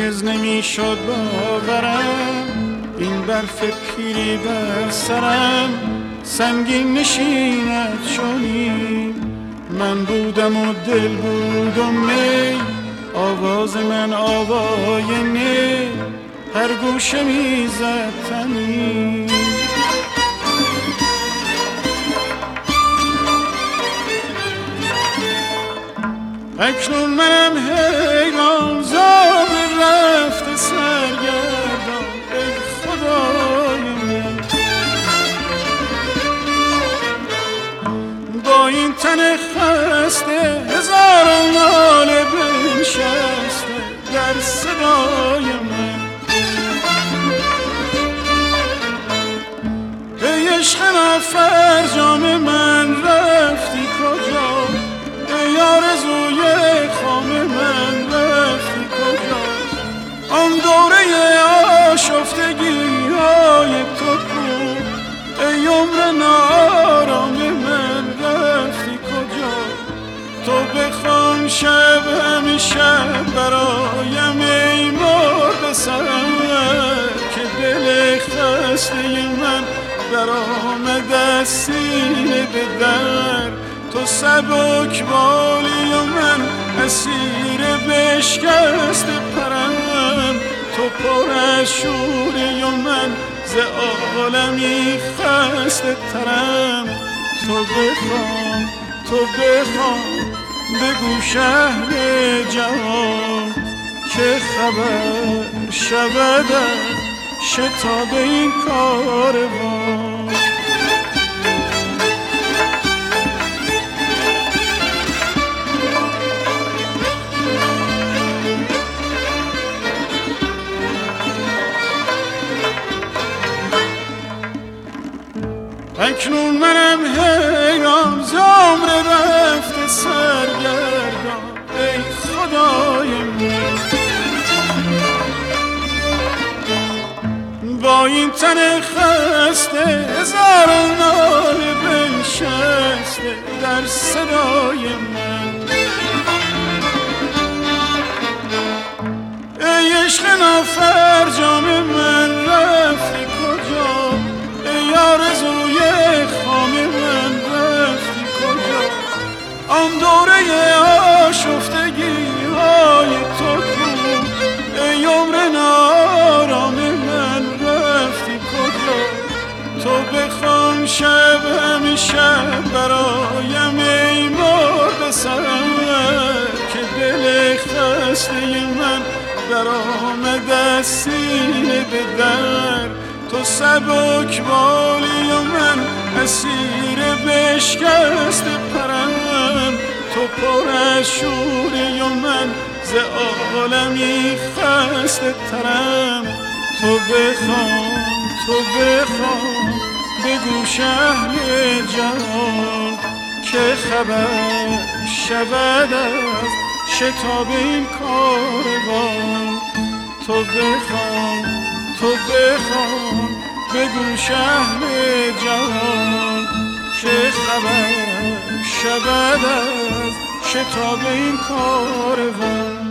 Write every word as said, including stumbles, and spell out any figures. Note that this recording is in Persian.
هرگز نمیشد باورم این برف پیری بر سرم سنگین نشیند چونی. من بودم و دل بود و می، آواز من آوای نی، هر گوشه میزد تنی. اکنون منم حیران زار رفته سرگردان ای خدای من. با این تن خسته هزاران ناله بنشسته در صدای من. ای عشق نافرجام من رفتی کجا؟ ای آرزوی خام من رفتی کجا؟ آن دوره آشفتگی های تو کو؟ ای عمر نارام من رفتی کجا؟ تو بخوان شب همیشه برایم ای مرد سرم که دل خسته من در آمده سینه به در. تو سبک بالی و من اسیر بشکست پرم. تو پر از شوری و من ز عالمی خسته ترم. تو بخوام تو بخوام بگو شهر جهان که خبر شود از شتاب این کاروان. اکنون منم حیران ز عمر رفته سرگردان ای خدای من. با این تن خسته هزاران ناله بنشسته در صدای من. ای عشق نافرجام من رفتی کجا؟ ای آرزوی خام من رفتی کجا؟ آن دوره آشفتگی های تو کو؟ ای عمر نارام من رفتی کجا؟ تو بخوان شب همیشه برایم ای مرد سرم که دل خسته من در آمده سینه به در. تو سبک بالی و من اسیر بشکست پرم. تو پر از شوری و من ز عالمی خسته ترم. تو بخوام تو بخوام بگو شهر جهان که خبر شود از شتاب این کاروان. تو بخوام تو بخوام بگو شهر جهان که خبر شود از شتاب این کاروان.